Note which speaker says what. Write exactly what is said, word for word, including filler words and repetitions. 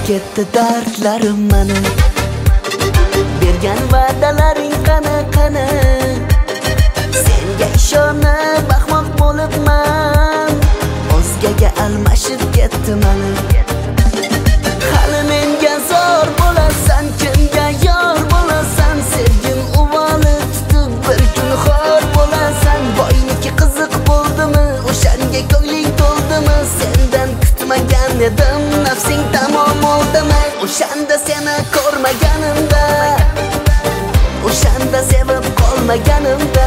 Speaker 1: ketdi dardlarim mani. Bergan va'dalaring qani qani, senga ishonib baxmoq bo'libman, o'zgaga almashib ketdi mani. Hali menga zor bo'lasan, kimga yor bo'lasan, sevgim uvoli tutib bir kun xor bo'lasan. Boyniki qiziq bo'ldimi, o'shanga ko'ngling to'ldimi, sendan kutmagan edim, nafsing tamom oldimi. O'shanda seni ko'rmaganimda, o'shanda sevib qolmaganimda